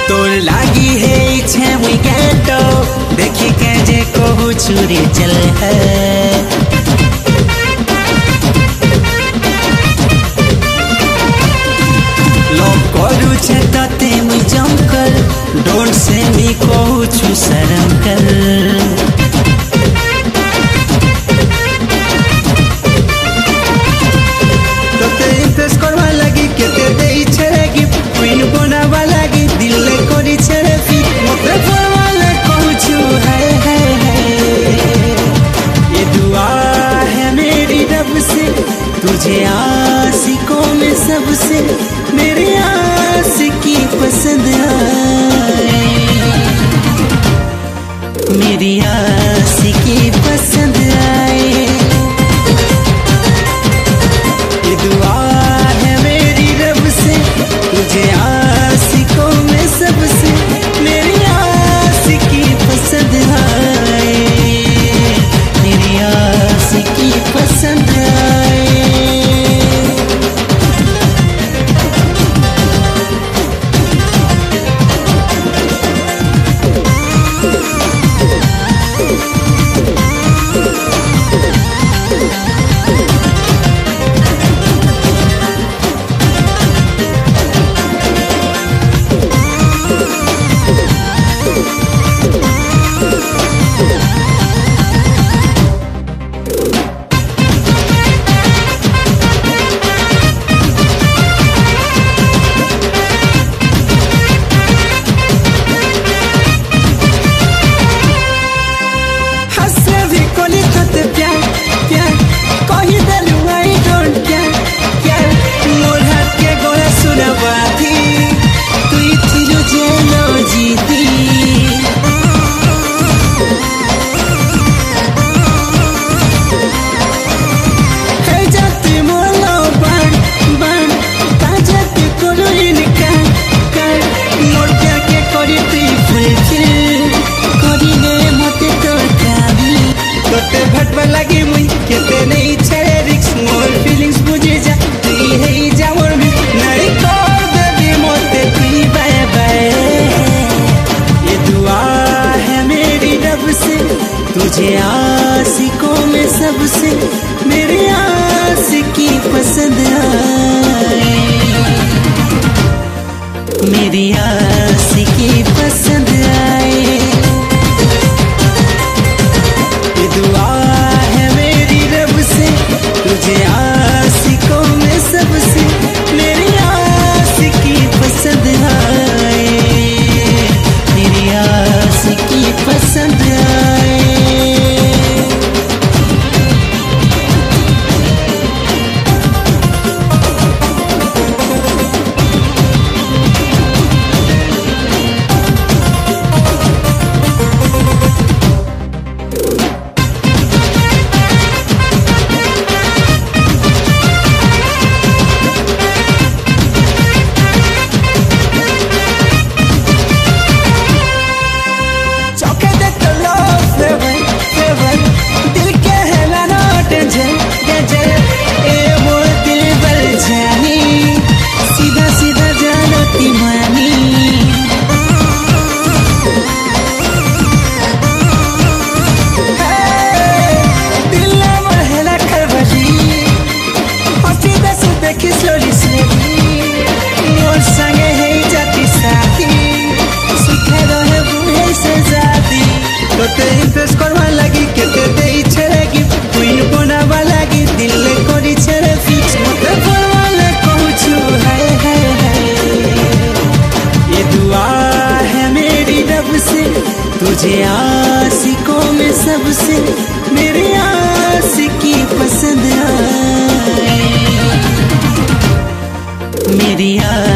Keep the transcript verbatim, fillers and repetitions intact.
तोर लागी है इच्छे मुई गेटो देखी के जे कहू चूरी चल है लोग करू छे तते मुई जमकर डोंट से मी कहू छु शर्म कर तुझे आशिकों में सबसे मेरे आशिकी पसंद आए मेरी आशिकी पसंद आए ये दुआ है मेरी रब से तुझे आशिकों में सबसे मेरी आशिकी पसंद आए मेरी आशिकी पसंद आए। तुझे आशिकों में सबसे मेरी आशिकी पसंद आए मेरी आशिकी पसंद आए ये दुआ है मेरी रब से तुझे आशिकों में सबसे मेरी आशिकी पसंद आए मेरी आशिकी पसंद आए। तुझे आशिकों में सबसे मेरी आशिकी पसंद आए मेरी